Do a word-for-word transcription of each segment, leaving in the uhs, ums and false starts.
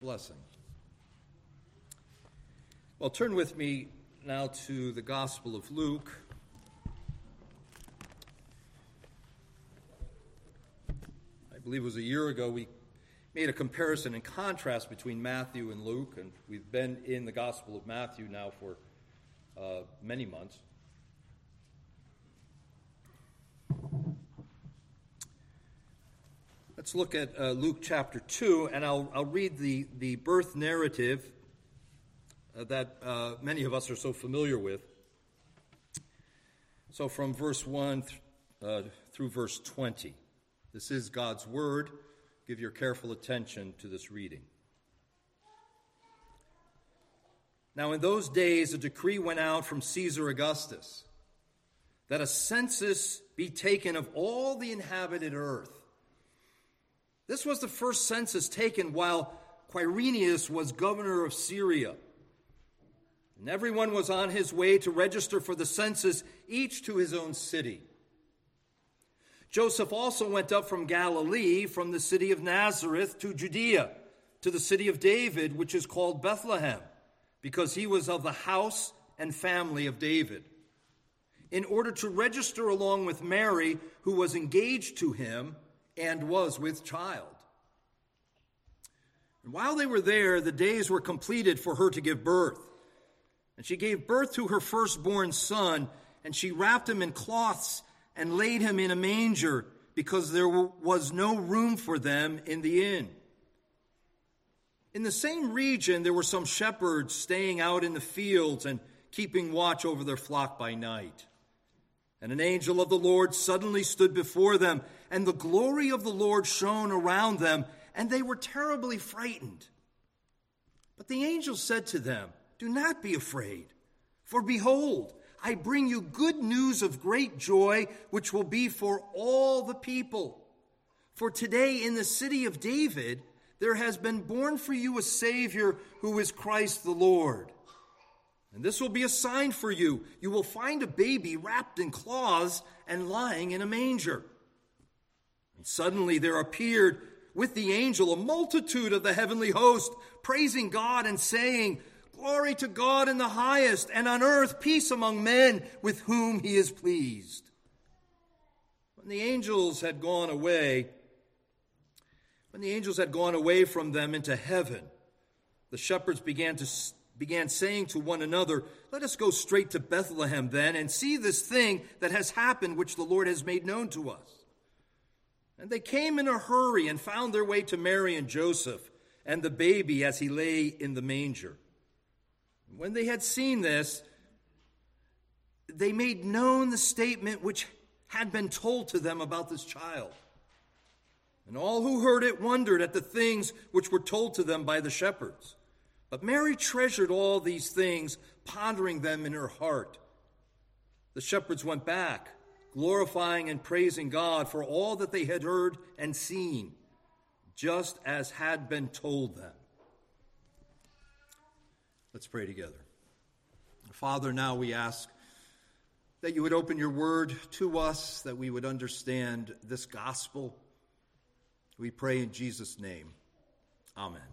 Blessing. Well, turn with me now to the Gospel of Luke. I believe it was a year ago we made a comparison and contrast between Matthew and Luke, and we've been in the Gospel of Matthew now for uh, many months. Let's look at uh, Luke chapter two, and I'll, I'll read the, the birth narrative uh, that uh, many of us are so familiar with. So from verse one th- uh, through verse twenty. This is God's word. Give your careful attention to this reading. Now in those days a decree went out from Caesar Augustus that a census be taken of all the inhabited earth. This was the first census taken while Quirinius was governor of Syria. And everyone was on his way to register for the census, each to his own city. Joseph also went up from Galilee, from the city of Nazareth to Judea, to the city of David, which is called Bethlehem, because he was of the house and family of David, in order to register along with Mary, who was engaged to him and was with child. And while they were there, the days were completed for her to give birth. And she gave birth to her firstborn son, and she wrapped him in cloths and laid him in a manger, because there was no room for them in the inn. In the same region, there were some shepherds staying out in the fields and keeping watch over their flock by night. And an angel of the Lord suddenly stood before them, and the glory of the Lord shone around them, and they were terribly frightened. But the angel said to them, "Do not be afraid, for behold, I bring you good news of great joy, which will be for all the people. For today in the city of David there has been born for you a Savior, who is Christ the Lord. And this will be a sign for you. You will find a baby wrapped in cloths and lying in a manger." And suddenly there appeared with the angel a multitude of the heavenly host, praising God and saying, "Glory to God in the highest, and on earth peace among men with whom he is pleased." When the angels had gone away, when the angels had gone away from them into heaven, the shepherds began to began saying to one another, "Let us go straight to Bethlehem then, and see this thing that has happened, which the Lord has made known to us." And they came in a hurry and found their way to Mary and Joseph and the baby as he lay in the manger. When they had seen this, they made known the statement which had been told to them about this child. And all who heard it wondered at the things which were told to them by the shepherds. But Mary treasured all these things, pondering them in her heart. The shepherds went back, glorifying and praising God for all that they had heard and seen, just as had been told them. Let's pray together. Father, now we ask that you would open your word to us, that we would understand this gospel. We pray in Jesus' name. Amen.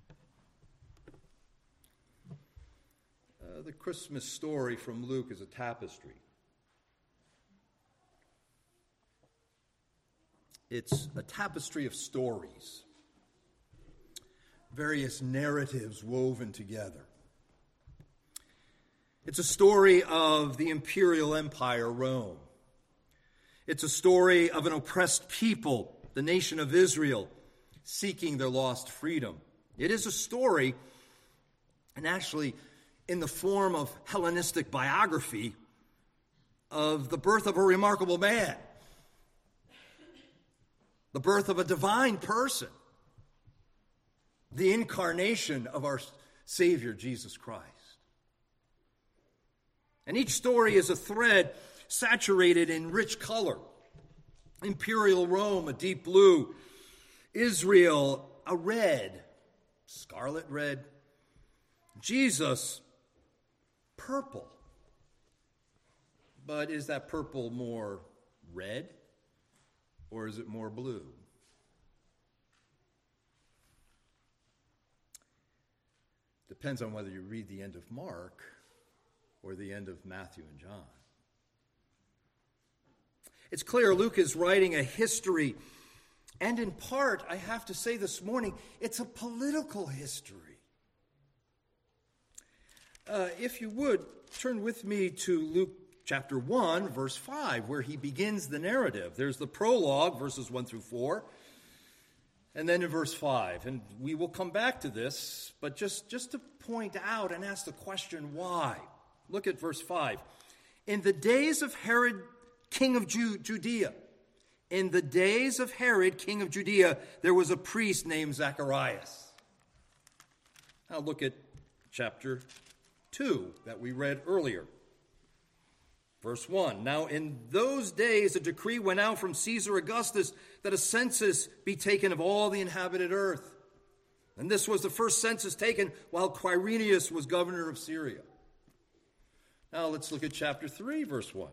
Uh, the Christmas story from Luke is a tapestry. It's a tapestry of stories, various narratives woven together. It's a story of the imperial empire, Rome. It's a story of an oppressed people, the nation of Israel, seeking their lost freedom. It is a story, and actually in the form of Hellenistic biography, of the birth of a remarkable man, the birth of a divine person, the incarnation of our Savior, Jesus Christ. And each story is a thread saturated in rich color. Imperial Rome, a deep blue. Israel, a red, scarlet red. Jesus, purple. But is that purple more red or is it more blue? Depends on whether you read the end of Mark or the end of Matthew and John. It's clear Luke is writing a history, and in part, I have to say this morning, it's a political history. Uh, if you would, turn with me to Luke chapter one, verse five, where he begins the narrative. There's the prologue, verses one through four, and then in verse five. And we will come back to this, but just, just to point out and ask the question, why? Look at verse five. In the days of Herod, king of Ju- Judea, in the days of Herod, king of Judea, there was a priest named Zacharias. Now look at chapter two that we read earlier. Verse one, now in those days a decree went out from Caesar Augustus that a census be taken of all the inhabited earth. And this was the first census taken while Quirinius was governor of Syria. Now let's look at chapter three, verse one.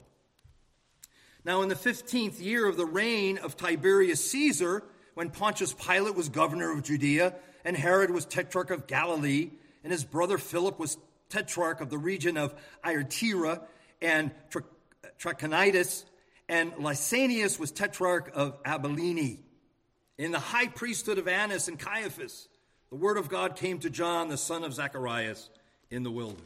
Now in the fifteenth year of the reign of Tiberius Caesar, when Pontius Pilate was governor of Judea, and Herod was tetrarch of Galilee, and his brother Philip was tetrarch of the region of Iatira and Trachonitis, and Lysanias was tetrarch of Abilene. In the high priesthood of Annas and Caiaphas, the word of God came to John, the son of Zacharias, in the wilderness.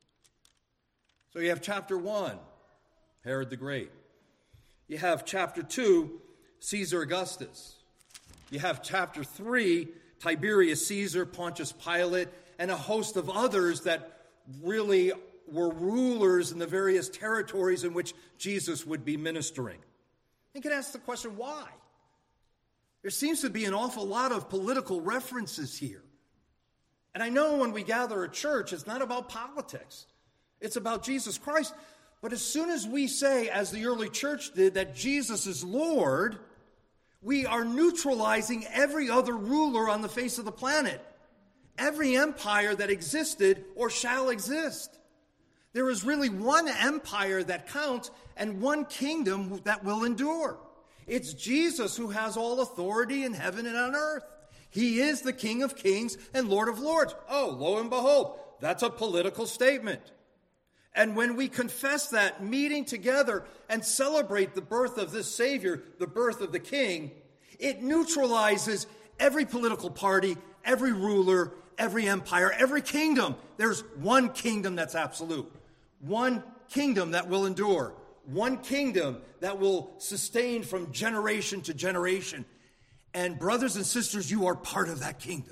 So you have chapter one, Herod the Great. You have chapter two, Caesar Augustus. You have chapter three, Tiberius Caesar, Pontius Pilate, and a host of others that really were rulers in the various territories in which Jesus would be ministering. You can ask the question, why? There seems to be an awful lot of political references here. And I know when we gather at church, it's not about politics. It's about Jesus Christ. But as soon as we say, as the early church did, that Jesus is Lord, we are neutralizing every other ruler on the face of the planet. Every empire that existed or shall exist. There is really one empire that counts and one kingdom that will endure. It's Jesus who has all authority in heaven and on earth. He is the King of kings and Lord of lords. Oh, lo and behold, that's a political statement. And when we confess that, meeting together and celebrate the birth of this Savior, the birth of the King, it neutralizes every political party, every ruler, every empire, every kingdom. There's one kingdom that's absolute. One kingdom that will endure. One kingdom that will sustain from generation to generation. And brothers and sisters, you are part of that kingdom.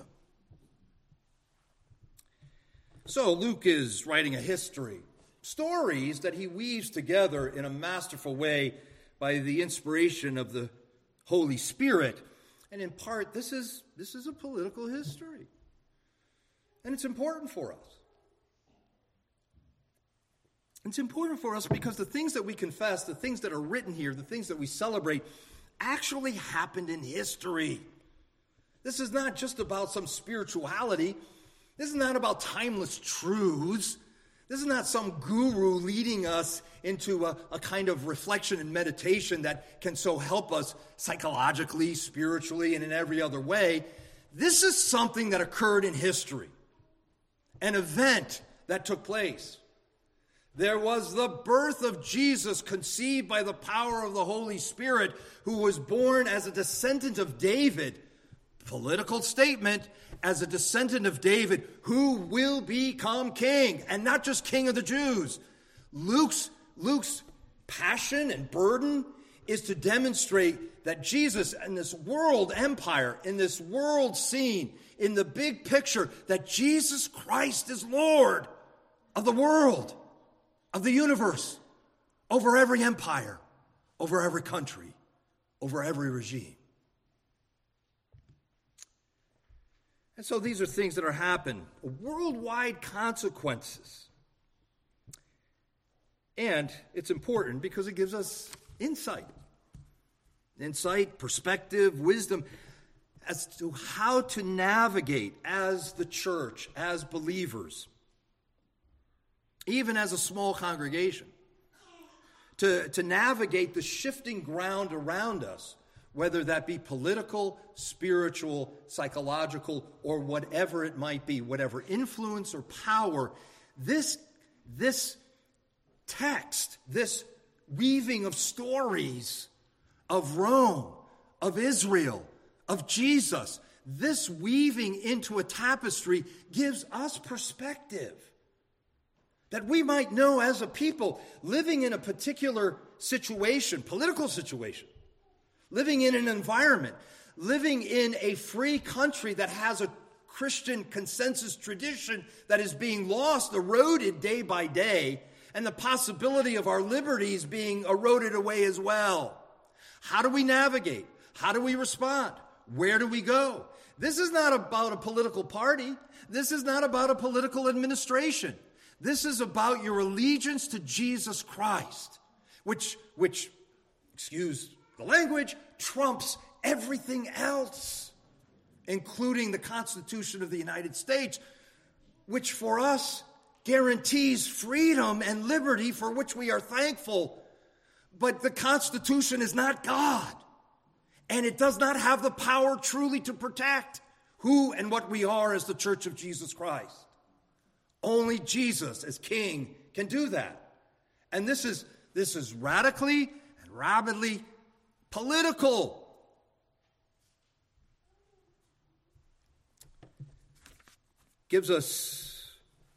So Luke is writing a history. Stories that he weaves together in a masterful way by the inspiration of the Holy Spirit. And in part, this is, this is a political history. And it's important for us. It's important for us because the things that we confess, the things that are written here, the things that we celebrate, actually happened in history. This is not just about some spirituality. This is not about timeless truths. This is not some guru leading us into a, a kind of reflection and meditation that can so help us psychologically, spiritually, and in every other way. This is something that occurred in history. An event that took place. There was the birth of Jesus conceived by the power of the Holy Spirit, who was born as a descendant of David. Political statement, as a descendant of David, who will become king, and not just king of the Jews. Luke's, Luke's passion and burden is to demonstrate that Jesus in this world empire, in this world scene, in the big picture, that Jesus Christ is Lord of the world, of the universe, over every empire, over every country, over every regime. And so these are things that are happening, worldwide consequences. And it's important because it gives us insight. Insight, perspective, wisdom as to how to navigate as the church, as believers, even as a small congregation, to, to navigate the shifting ground around us whether that be political, spiritual, psychological, or whatever it might be, whatever influence or power, this, this text, this weaving of stories of Rome, of Israel, of Jesus, this weaving into a tapestry gives us perspective. That we might know as a people, living in a particular situation, political situation, living in an environment, living in a free country that has a Christian consensus tradition that is being lost, eroded day by day, and the possibility of our liberties being eroded away as well. How do we navigate? How do we respond? Where do we go? This is not about a political party. This is not about a political administration. This is about your allegiance to Jesus Christ, which, which, excuse the language, trumps everything else, including the Constitution of the United States, which for us guarantees freedom and liberty for which we are thankful. But the Constitution is not God, and it does not have the power truly to protect who and what we are as the Church of Jesus Christ. Only Jesus as King can do that. And this is, this is radically and rabidly political. Gives us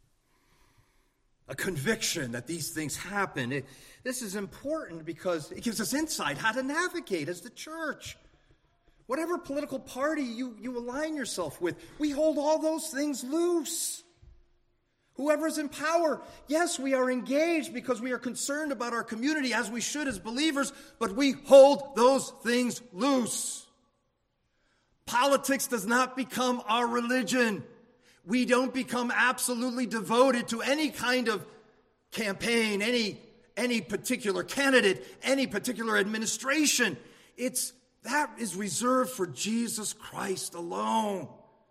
a conviction that these things happen. It, this is important because it gives us insight how to navigate as the church. Whatever political party you, you align yourself with, we hold all those things loose. Whoever's in power, yes, we are engaged because we are concerned about our community as we should as believers, but we hold those things loose. Politics does not become our religion. We don't become absolutely devoted to any kind of campaign, any, any particular candidate, any particular administration. It's, that is reserved for Jesus Christ alone.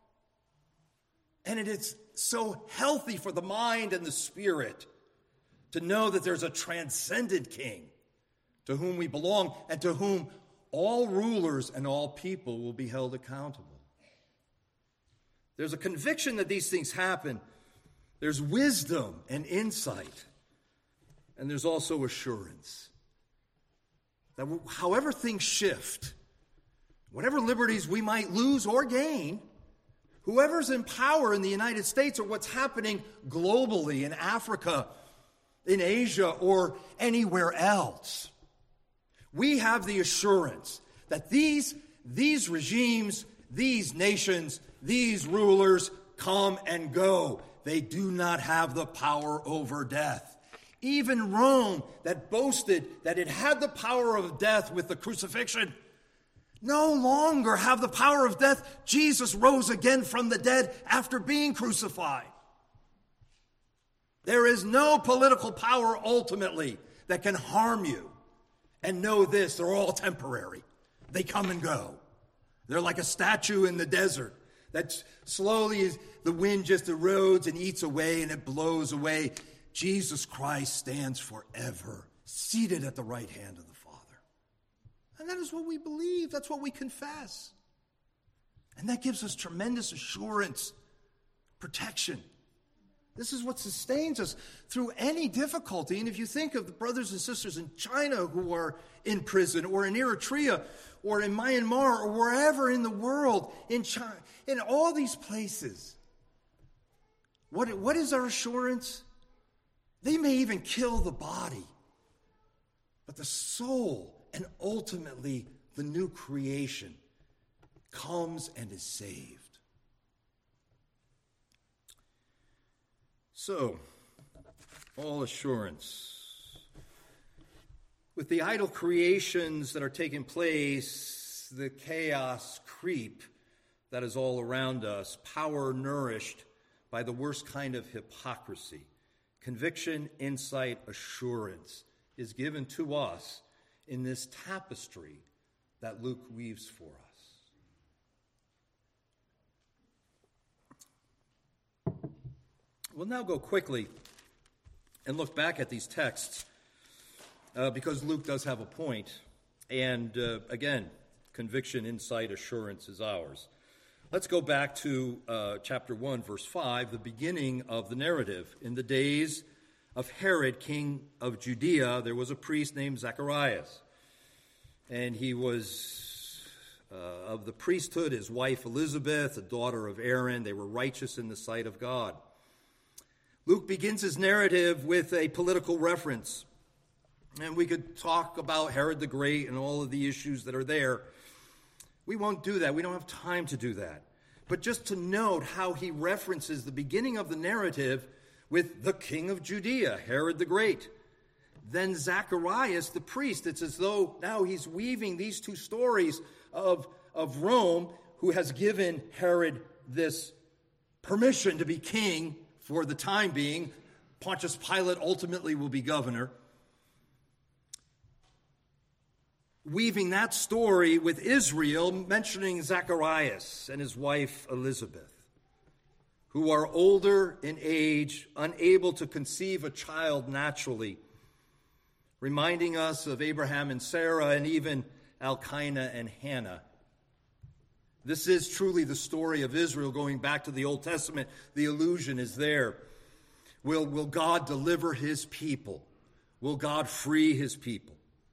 And it is so healthy for the mind and the spirit to know that there's a transcendent King to whom we belong and to whom all rulers and all people will be held accountable. There's a conviction that these things happen. There's wisdom and insight. And there's also assurance that however things shift, whatever liberties we might lose or gain, whoever's in power in the United States or what's happening globally in Africa, in Asia, or anywhere else, we have the assurance that these, these regimes, these nations, these rulers come and go. They do not have the power over death. Even Rome, that boasted that it had the power of death with the crucifixion, no longer have the power of death. Jesus rose again from the dead after being crucified. There is no political power ultimately that can harm you. And know this, they're all temporary. They come and go. They're like a statue in the desert that slowly the wind just erodes and eats away and it blows away. Jesus Christ stands forever, seated at the right hand of the Father. And that is what we believe. That's what we confess. And that gives us tremendous assurance, protection. This is what sustains us through any difficulty. And if you think of the brothers and sisters in China who are in prison, or in Eritrea, or in Myanmar, or wherever in the world, in China, in all these places, what, what is our assurance? They may even kill the body, but the soul and ultimately the new creation comes and is saved. So, all assurance. With the idol creations that are taking place, the chaos creep that is all around us, power nourished by the worst kind of hypocrisy, conviction, insight, assurance is given to us in this tapestry that Luke weaves for us. We'll now go quickly and look back at these texts uh, because Luke does have a point. And uh, again, conviction, insight, assurance is ours. Let's go back to uh, chapter one, verse five, the beginning of the narrative. In the days of Herod, king of Judea, there was a priest named Zacharias. And he was uh, of the priesthood, his wife Elizabeth, a daughter of Aaron. They were righteous in the sight of God. Luke begins his narrative with a political reference. And we could talk about Herod the Great and all of the issues that are there. We won't do that. We don't have time to do that. But just to note how he references the beginning of the narrative with the king of Judea, Herod the Great. Then Zacharias, the priest. It's as though now he's weaving these two stories of, of Rome, who has given Herod this permission to be king for the time being. Pontius Pilate ultimately will be governor. Weaving that story with Israel, mentioning Zacharias and his wife Elizabeth, who are older in age, unable to conceive a child naturally, reminding us of Abraham and Sarah and even Elkanah and Hannah. This is truly the story of Israel going back to the Old Testament. The allusion is there. Will, will God deliver his people? Will God free his people?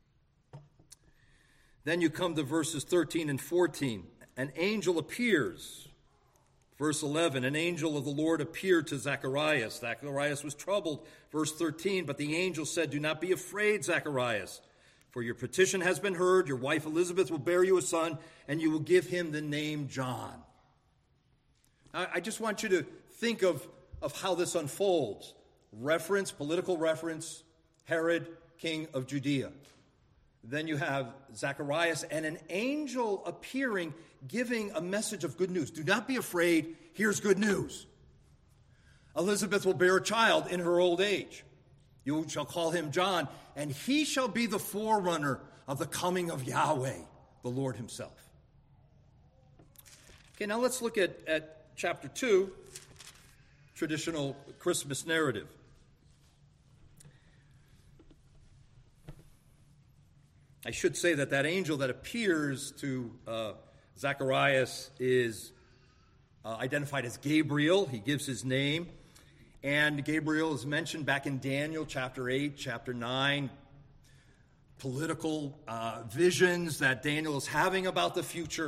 Then you come to verses thirteen and fourteen. An angel appears. Verse eleven, an angel of the Lord appeared to Zacharias. Zacharias was troubled. Verse thirteen, but the angel said, do not be afraid, Zacharias, for your petition has been heard. Your wife Elizabeth will bear you a son, and you will give him the name John. I, I just want you to think of, of how this unfolds. Reference, political reference, Herod, king of Judea. Then you have Zacharias and an angel appearing, giving a message of good news. Do not be afraid. Here's good news. Elizabeth will bear a child in her old age. You shall call him John, and he shall be the forerunner of the coming of Yahweh, the Lord himself. Okay, now let's look at, at chapter two, traditional Christmas narrative. I should say that that angel that appears to uh, Zacharias is uh, identified as Gabriel. He gives his name. And Gabriel is mentioned back in Daniel chapter eight, chapter nine. Political uh, visions that Daniel is having about the future.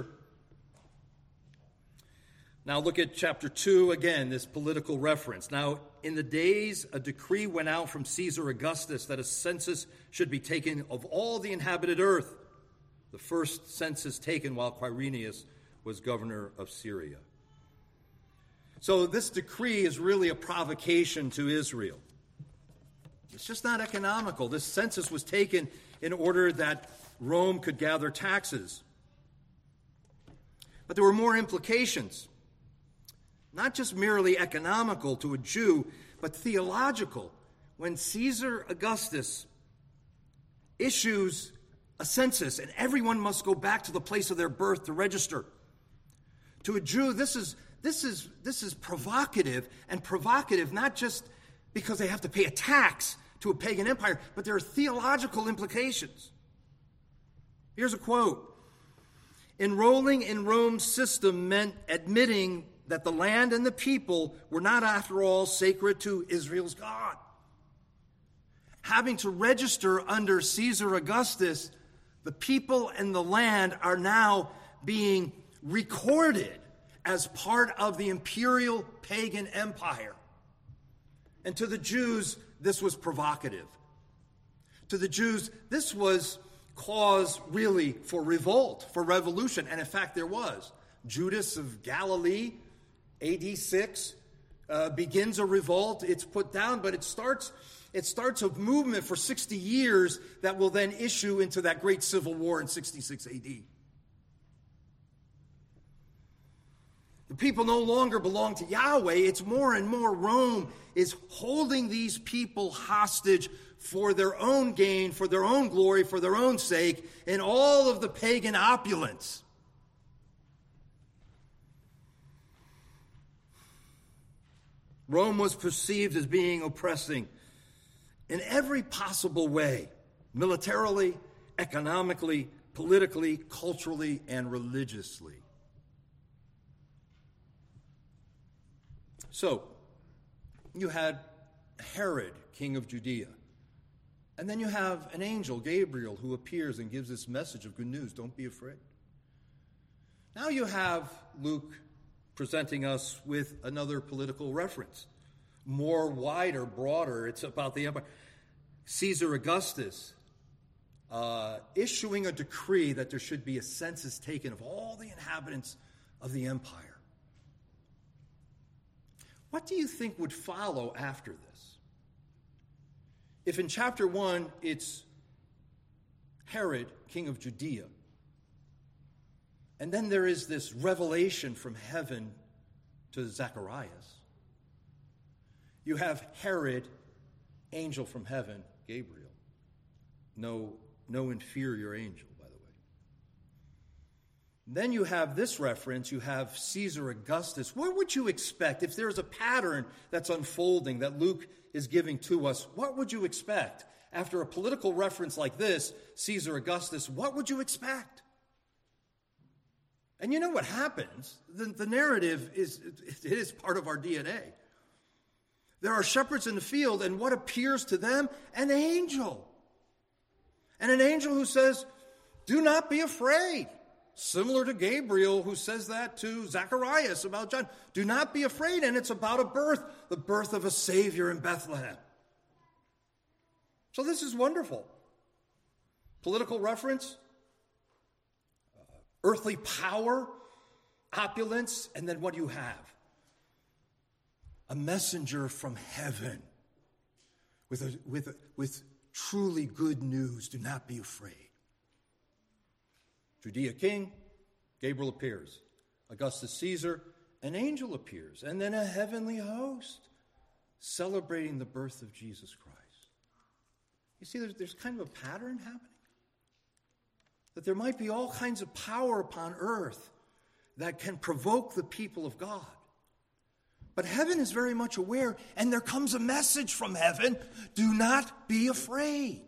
Now look at chapter two again, this political reference. Now, in the days, a decree went out from Caesar Augustus that a census should be taken of all the inhabited earth. The first census taken while Quirinius was governor of Syria. So this decree is really a provocation to Israel. It's just not economical. This census was taken in order that Rome could gather taxes. But there were more implications. Not just merely economical to a Jew, but theological. When Caesar Augustus issues a census and everyone must go back to the place of their birth to register, to a Jew, this is this is this is provocative, and provocative not just because they have to pay a tax to a pagan empire, but there are theological implications. Here's a quote. Enrolling in Rome's system meant admitting that the land and the people were not, after all, sacred to Israel's God. Having to register under Caesar Augustus, the people and the land are now being recorded as part of the imperial pagan empire. And to the Jews, this was provocative. To the Jews, this was cause really for revolt, for revolution. And in fact, there was. Judas of Galilee, A D six, uh, begins a revolt. It's put down, but it starts it starts a movement for sixty years that will then issue into that great civil war in sixty-six A D. The people no longer belong to Yahweh. It's more and more Rome is holding these people hostage for their own gain, for their own glory, for their own sake, in all of the pagan opulence. Rome was perceived as being oppressing in every possible way, militarily, economically, politically, culturally, and religiously. So, you had Herod, king of Judea. And then you have an angel, Gabriel, who appears and gives this message of good news. Don't be afraid. Now you have Luke presenting us with another political reference. More wider, broader. It's about the empire. Caesar Augustus uh, issuing a decree that there should be a census taken of all the inhabitants of the empire. What do you think would follow after this? If in chapter one it's Herod, king of Judea, and then there is this revelation from heaven to Zacharias, you have Herod, angel from heaven, Gabriel. No, no inferior angel, by the way. Then you have this reference, you have Caesar Augustus. What would you expect if there's a pattern that's unfolding that Luke is giving to us? What would you expect? After a political reference like this, Caesar Augustus, what would you expect? And you know what happens? The, the narrative is, it is part of our D N A. There are shepherds in the field, and what appears to them? An angel. And an angel who says, do not be afraid. Similar to Gabriel, who says that to Zacharias about John. Do not be afraid, and it's about a birth, the birth of a Savior in Bethlehem. So this is wonderful. Political reference, uh, earthly power, opulence, and then what do you have? A messenger from heaven with, a, with, a, with truly good news. Do not be afraid. Judea king, Gabriel appears. Augustus Caesar, an angel appears. And then a heavenly host celebrating the birth of Jesus Christ. You see, there's, there's kind of a pattern happening. That there might be all kinds of power upon earth that can provoke the people of God. But heaven is very much aware, and there comes a message from heaven, do not be afraid.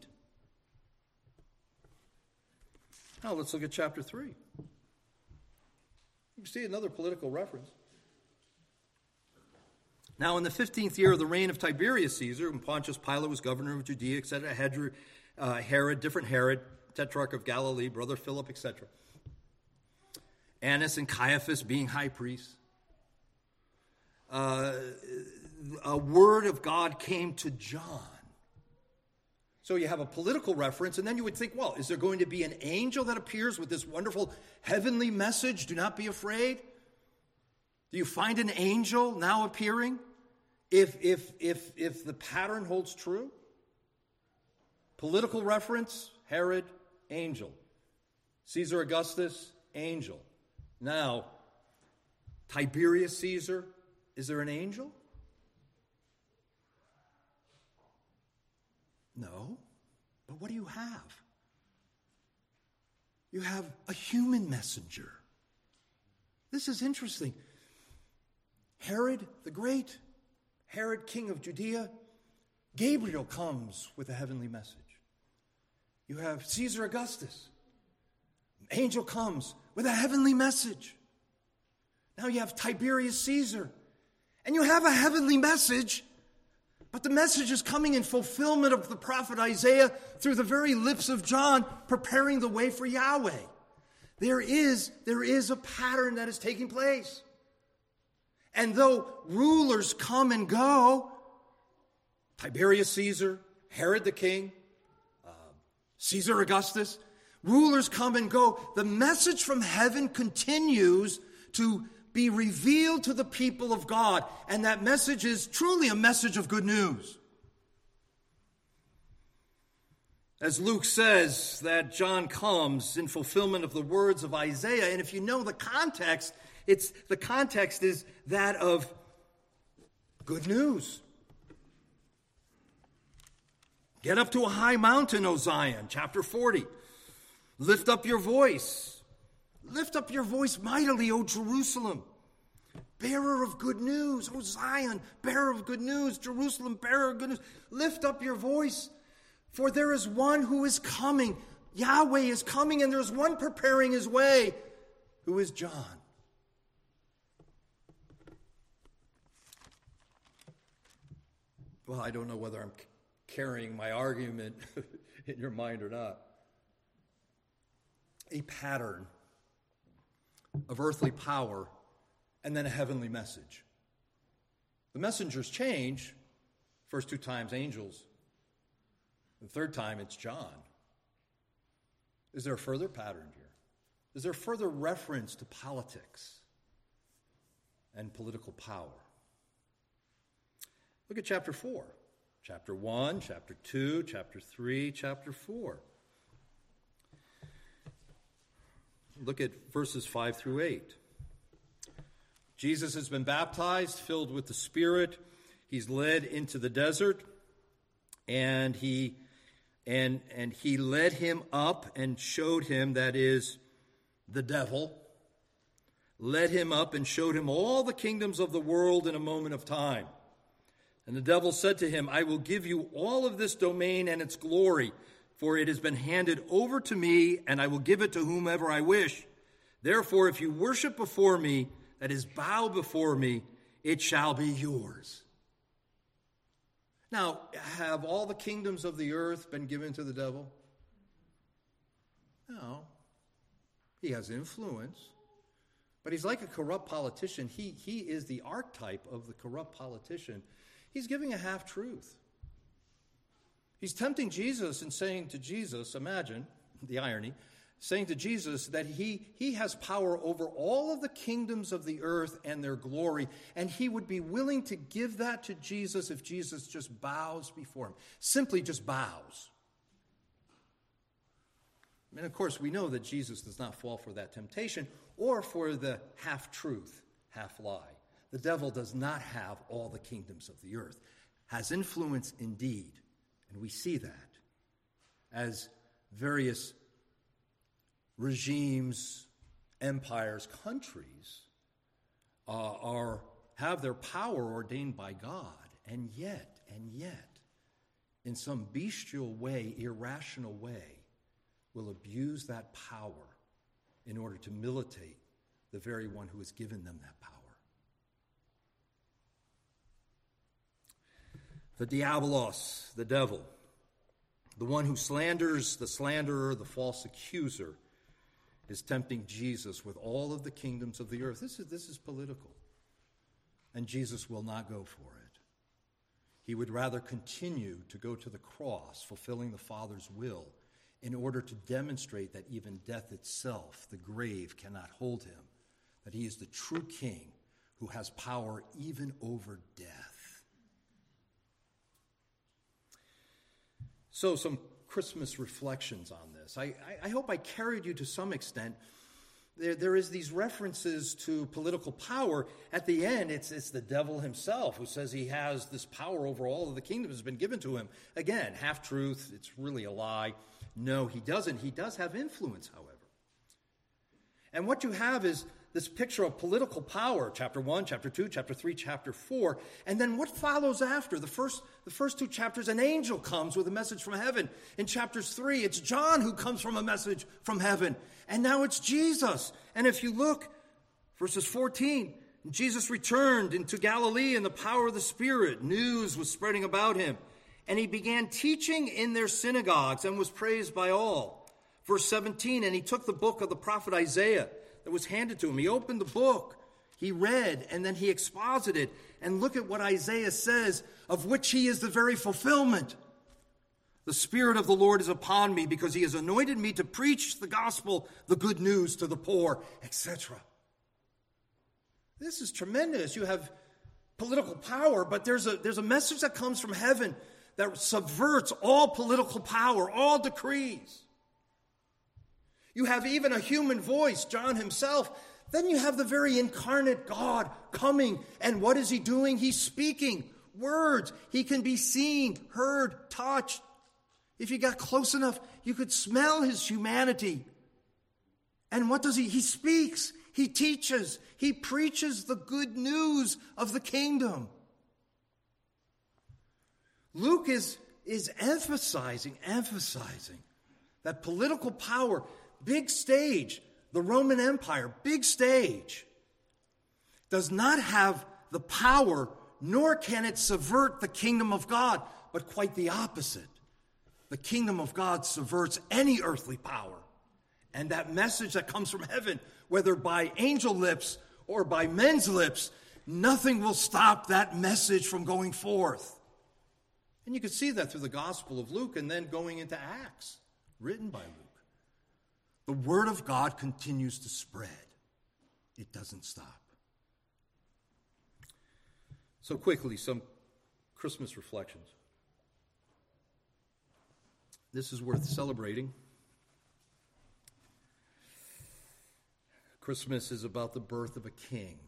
Now let's look at chapter three. You see another political reference. Now in the fifteenth year of the reign of Tiberius Caesar, when Pontius Pilate was governor of Judea, et cetera, Herod, uh, Herod, different Herod, tetrarch of Galilee, brother Philip, et cetera. Annas and Caiaphas being high priests. Uh, a word of God came to John. So you have a political reference, and then you would think, well, is there going to be an angel that appears with this wonderful heavenly message? Do not be afraid. Do you find an angel now appearing? If, if, if, if the pattern holds true? Political reference, Herod, angel. Caesar Augustus, angel. Now, Tiberius Caesar, is there an angel? No, but what do you have? You have a human messenger. This is interesting. Herod the Great, Herod king of Judea, Gabriel comes with a heavenly message. You have Caesar Augustus, angel comes with a heavenly message. Now you have Tiberius Caesar, and you have a heavenly message. But the message is coming in fulfillment of the prophet Isaiah through the very lips of John, preparing the way for Yahweh. There is, there is a pattern that is taking place. And though rulers come and go, Tiberius Caesar, Herod the king, uh, Caesar Augustus, rulers come and go, the message from heaven continues to be revealed to the people of God. And that message is truly a message of good news. As Luke says, that John comes in fulfillment of the words of Isaiah. And if you know the context, it's the context is that of good news. Get up to a high mountain, O Zion, chapter forty. Lift up your voice. Lift up your voice mightily, O Jerusalem, bearer of good news. O Zion, bearer of good news. Jerusalem, bearer of good news. Lift up your voice, for there is one who is coming, Yahweh is coming, and there's one preparing his way, who is John. Well, I don't know whether I'm carrying my argument in your mind or not. A pattern of earthly power and then a heavenly message. The messengers change. First two times, angels. The third time, it's John. Is there a further pattern here? Is there further reference to politics and political power? Look at chapter four. Chapter one, chapter two, chapter three, chapter four. Look at verses five through eight. Jesus has been baptized, filled with the Spirit. He's led into the desert, and he and and he led him up and showed him, that is, the devil, led him up and showed him all the kingdoms of the world in a moment of time. And the devil said to him, I will give you all of this domain and its glory, for it has been handed over to me, and I will give it to whomever I wish. Therefore, if you worship before me, that is, bow before me, it shall be yours. Now, have all the kingdoms of the earth been given to the devil? No. He has influence. But he's like a corrupt politician. He, he is the archetype of the corrupt politician. He's giving a half-truth. He's tempting Jesus and saying to Jesus, imagine the irony, saying to Jesus that he, he has power over all of the kingdoms of the earth and their glory, and he would be willing to give that to Jesus if Jesus just bows before him, simply just bows. And of course, we know that Jesus does not fall for that temptation or for the half-truth, half-lie. The devil does not have all the kingdoms of the earth, has influence indeed, and we see that as various regimes, empires, countries uh, are have their power ordained by God, and yet, and yet, in some bestial way, irrational way, will abuse that power in order to militate the very one who has given them that power. The diabolos, the devil, the one who slanders, the slanderer, the false accuser, is tempting Jesus with all of the kingdoms of the earth. This is, this is political. And Jesus will not go for it. He would rather continue to go to the cross, fulfilling the Father's will, in order to demonstrate that even death itself, the grave, cannot hold him, that he is the true king who has power even over death. So some Christmas reflections on this. I, I, I hope I carried you to some extent. There, there is these references to political power. At the end, it's, it's the devil himself who says he has this power over all of the kingdoms has been given to him. Again, half-truth, it's really a lie. No, he doesn't. He does have influence, however. And what you have is this picture of political power, chapter one, chapter two, chapter three, chapter four. And then what follows after? The first, the first two chapters, an angel comes with a message from heaven. In chapters three, it's John who comes from a message from heaven. And now it's Jesus. And if you look, verses fourteen, Jesus returned into Galilee in the power of the Spirit. News was spreading about him. And he began teaching in their synagogues and was praised by all. Verse seventeen, and he took the book of the prophet Isaiah that was handed to him. He opened the book, he read, and then he exposited. And look at what Isaiah says, of which he is the very fulfillment. The Spirit of the Lord is upon me because he has anointed me to preach the gospel, the good news to the poor, et cetera. This is tremendous. You have political power, but there's a, there's a message that comes from heaven that subverts all political power, all decrees. You have even a human voice, John himself. Then you have the very incarnate God coming. And what is he doing? He's speaking words. He can be seen, heard, touched. If you got close enough, you could smell his humanity. And what does he? He speaks. He teaches. He preaches the good news of the kingdom. Luke is, is emphasizing, emphasizing that political power, big stage, the Roman Empire, big stage, does not have the power, nor can it subvert the kingdom of God, but quite the opposite. The kingdom of God subverts any earthly power. And that message that comes from heaven, whether by angel lips or by men's lips, nothing will stop that message from going forth. And you can see that through the Gospel of Luke and then going into Acts, written by Luke. The word of God continues to spread. It doesn't stop. So quickly, some Christmas reflections. This is worth celebrating. Christmas is about the birth of a king.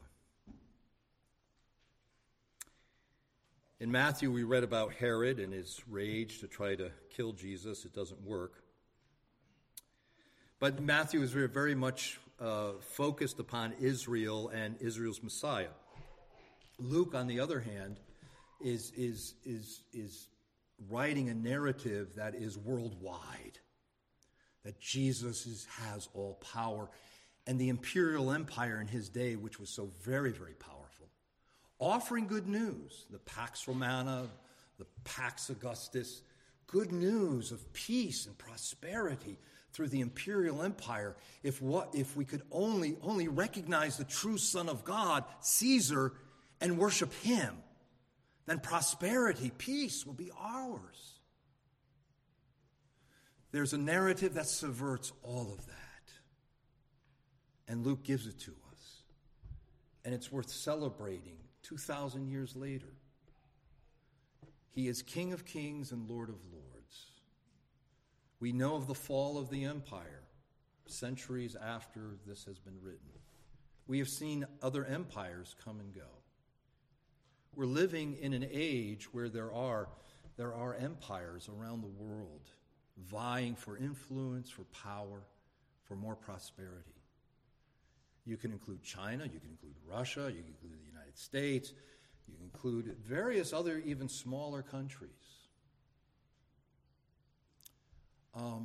In Matthew, we read about Herod and his rage to try to kill Jesus. It doesn't work. But Matthew is very, very much uh, focused upon Israel and Israel's Messiah. Luke, on the other hand, is, is, is, is writing a narrative that is worldwide, that Jesus is, has all power. And the imperial empire in his day, which was so very, very powerful, offering good news, the Pax Romana, the Pax Augustus, good news of peace and prosperity through the imperial empire. If what if we could only, only recognize the true Son of God, Caesar, and worship him, then prosperity, peace will be ours. There's a narrative that subverts all of that. And Luke gives it to us. And it's worth celebrating two thousand years later. He is King of kings and Lord of lords. We know of the fall of the empire centuries after this has been written. We have seen other empires come and go. We're living in an age where there are, there are empires around the world vying for influence, for power, for more prosperity. You can include China, you can include Russia, you can include the United States, you can include various other even smaller countries. Um,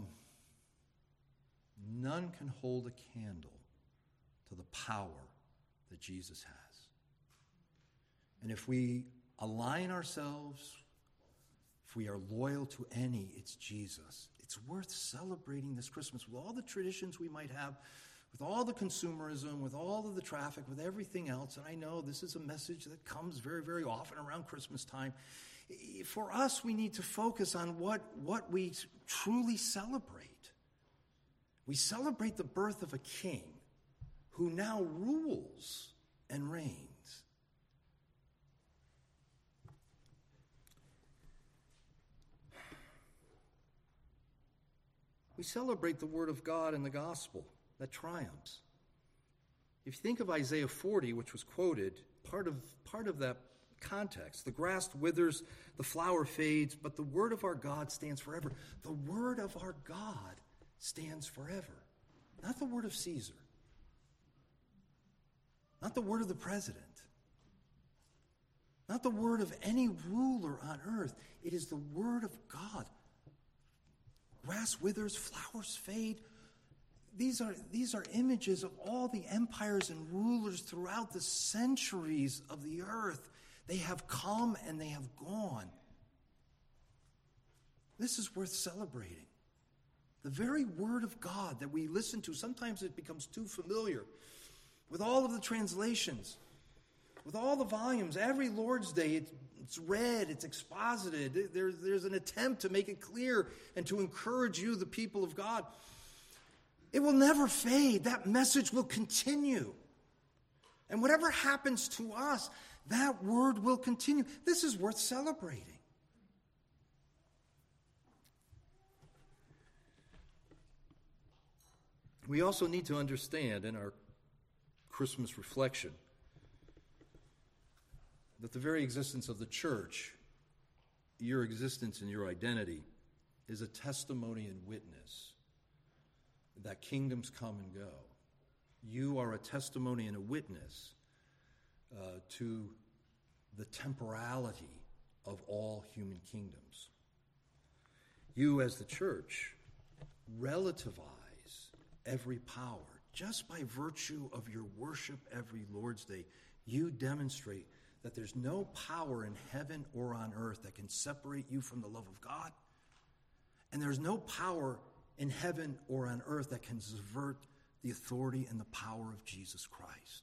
none can hold a candle to the power that Jesus has. And if we align ourselves, if we are loyal to any, it's Jesus. It's worth celebrating this Christmas with all the traditions we might have, with all the consumerism, with all of the traffic, with everything else. And I know this is a message that comes very, very often around Christmas time. For us, we need to focus on what, what we truly celebrate. We celebrate the birth of a king who now rules and reigns. We celebrate the word of God and the gospel that triumphs. If you think of Isaiah forty, which was quoted, part of, part of that context, the grass withers, the flower fades, but the word of our God stands forever. The word of our God stands forever. Not the word of Caesar. Not the word of the president. Not the word of any ruler on earth. It is the word of God. Grass withers, flowers fade. These are, these are images of all the empires and rulers throughout the centuries of the earth. They have come and they have gone. This is worth celebrating. The very word of God that we listen to, sometimes it becomes too familiar. With all of the translations, with all the volumes, every Lord's Day, it, it's read, it's exposited. There, there's an attempt to make it clear and to encourage you, the people of God. It will never fade. That message will continue. And whatever happens to us, that word will continue. This is worth celebrating. We also need to understand in our Christmas reflection that the very existence of the church, your existence and your identity, is a testimony and witness that kingdoms come and go. You are a testimony and a witness uh, to the temporality of all human kingdoms. You, as the church, relativize every power. Just by virtue of your worship every Lord's Day, you demonstrate that there's no power in heaven or on earth that can separate you from the love of God. And there's no power in heaven or on earth that can subvert the authority and the power of Jesus Christ.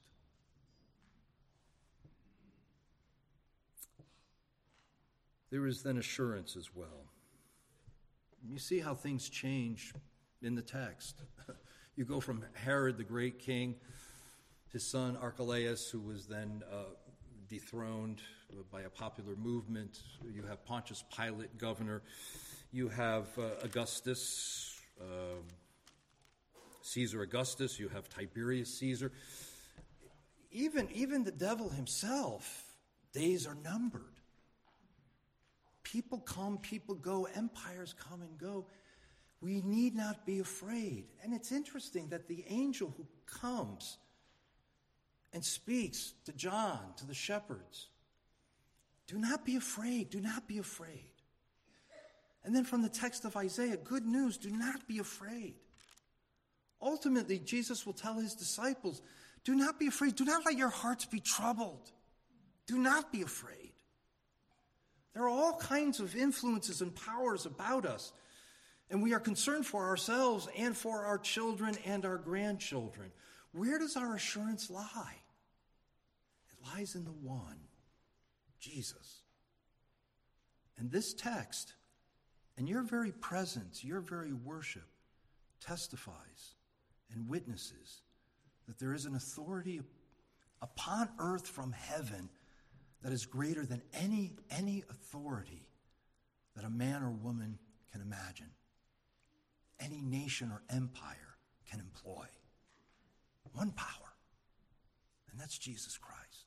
There is then assurance as well. You see how things change in the text. You go from Herod, the great king, his son Archelaus, who was then uh, dethroned by a popular movement. You have Pontius Pilate, governor. You have uh, Augustus, uh, Caesar Augustus. You have Tiberius Caesar. Even, even the devil himself, days are numbered. People come, people go, empires come and go. We need not be afraid. And it's interesting that the angel who comes and speaks to John, to the shepherds, do not be afraid, do not be afraid. And then from the text of Isaiah, good news, do not be afraid. Ultimately, Jesus will tell his disciples, do not be afraid, do not let your hearts be troubled. Do not be afraid. There are all kinds of influences and powers about us, and we are concerned for ourselves and for our children and our grandchildren. Where does our assurance lie? It lies in the one, Jesus. And this text, and your very presence, your very worship, testifies and witnesses that there is an authority upon earth from heaven that is greater than any, any authority that a man or woman can imagine, any nation or empire can employ. One power, and that's Jesus Christ.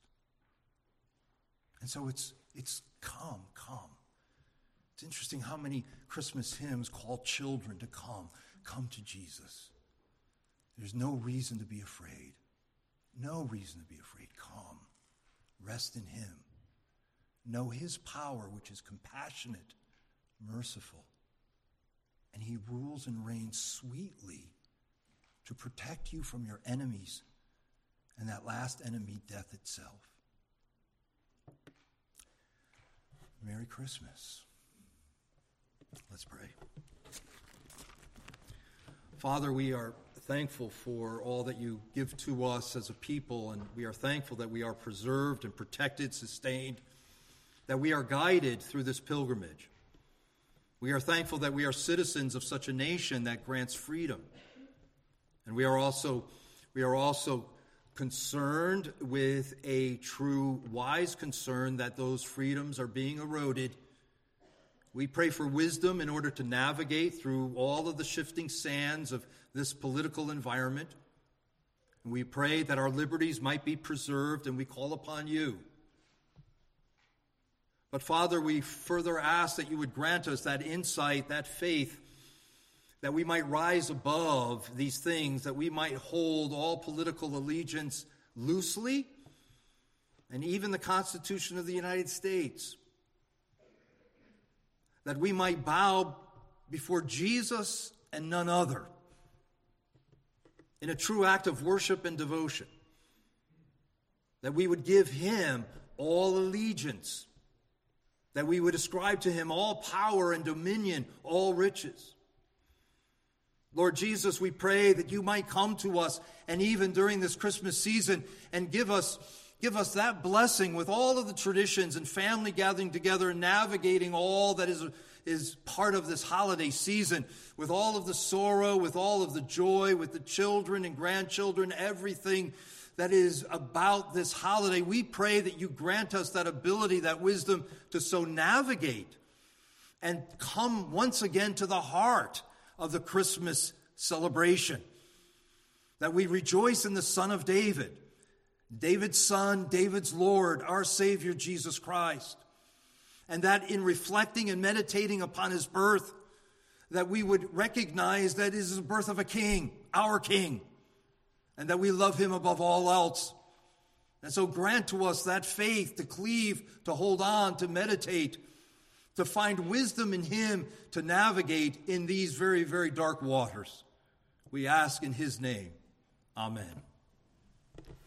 And so it's, it's come, come. It's interesting how many Christmas hymns call children to come, come to Jesus. There's no reason to be afraid. No reason to be afraid. Come, rest in him. Know his power, which is compassionate, merciful. And he rules and reigns sweetly to protect you from your enemies and that last enemy, death itself. Merry Christmas. Let's pray. Father, we are thankful for all that you give to us as a people, and we are thankful that we are preserved and protected, sustained, that we are guided through this pilgrimage. We are thankful that we are citizens of such a nation that grants freedom. And we are also, we are also concerned with a true, wise concern that those freedoms are being eroded. We pray for wisdom in order to navigate through all of the shifting sands of this political environment. And we pray that our liberties might be preserved, and we call upon you. But Father, we further ask that you would grant us that insight, that faith, that we might rise above these things, that we might hold all political allegiance loosely, and even the Constitution of the United States. That we might bow before Jesus and none other in a true act of worship and devotion. That we would give him all allegiance. That we would ascribe to him all power and dominion, all riches. Lord Jesus, we pray that you might come to us, and even during this Christmas season, and give us, give us that blessing with all of the traditions and family gathering together and navigating all that is, is part of this holiday season, with all of the sorrow, with all of the joy, with the children and grandchildren, everything that is about this holiday. We pray that you grant us that ability, that wisdom to so navigate and come once again to the heart of the Christmas celebration. That we rejoice in the Son of David, David's Son, David's Lord, our Savior, Jesus Christ. And that in reflecting and meditating upon his birth, that we would recognize that it is the birth of a king, our king, and that we love him above all else. And so grant to us that faith to cleave, to hold on, to meditate, to find wisdom in him to navigate in these very, very dark waters. We ask in his name. Amen.